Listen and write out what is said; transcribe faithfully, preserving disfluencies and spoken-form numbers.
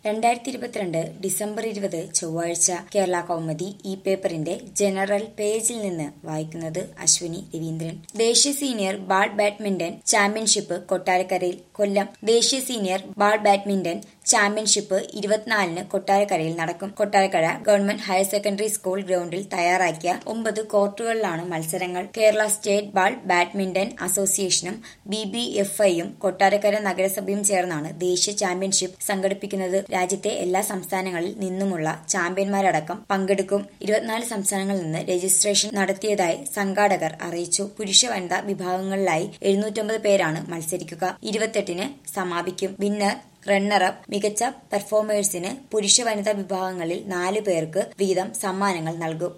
രണ്ടായിരത്തി ഇരുപത്തിരണ്ട് ഡിസംബർ ഇരുപത് ചൊവ്വാഴ്ച കേരള കൗമുദി ഈ പേപ്പറിന്റെ ജനറൽ പേജിൽ നിന്ന് വായിക്കുന്നത് അശ്വിനി രവീന്ദ്രൻ. ദേശീയ സീനിയർ ബാൾ ബാഡ്മിന്റൺ ചാമ്പ്യൻഷിപ്പ് കൊട്ടാരക്കരയിൽ. കൊല്ലം ദേശീയ സീനിയർ ബാൾ ബാഡ്മിന്റൺ ചാമ്പ്യൻഷിപ്പ് ഇരുപത്തിനാലിന് കൊട്ടാരക്കരയിൽ നടക്കും. Kottarakkara government higher secondary school ഗ്രൗണ്ടിൽ തയ്യാറാക്കിയ ഒമ്പത് കോർട്ടുകളിലാണ് മത്സരങ്ങൾ. കേരള സ്റ്റേറ്റ് ബാൾ ബാഡ്മിന്റൺ അസോസിയേഷനും ബി ബി എഫ് ഐയും കൊട്ടാരക്കര നഗരസഭയും ചേർന്നാണ് ദേശീയ ചാമ്പ്യൻഷിപ്പ് സംഘടിപ്പിക്കുന്നത്. രാജ്യത്തെ എല്ലാ സംസ്ഥാനങ്ങളിൽ നിന്നുമുള്ള ചാമ്പ്യന്മാരടക്കം പങ്കെടുക്കും. ഇരുപത്തിനാല് സംസ്ഥാനങ്ങളിൽ നിന്ന് രജിസ്ട്രേഷൻ നടത്തിയതായി സംഘാടകർ അറിയിച്ചു. പുരുഷ വനിതാ വിഭാഗങ്ങളിലായി എഴുന്നൂറ്റമ്പത് പേരാണ് മത്സരിക്കുക. ഇരുപത്തെട്ടിന് സമാപിക്കും. വിന്നർ, റണ്ണറപ്പ്, മികച്ച പെർഫോമേഴ്സിന് പുരുഷ വനിതാ വിഭാഗങ്ങളിൽ നാല് പേർക്ക് വീതം സമ്മാനങ്ങൾ നൽകും.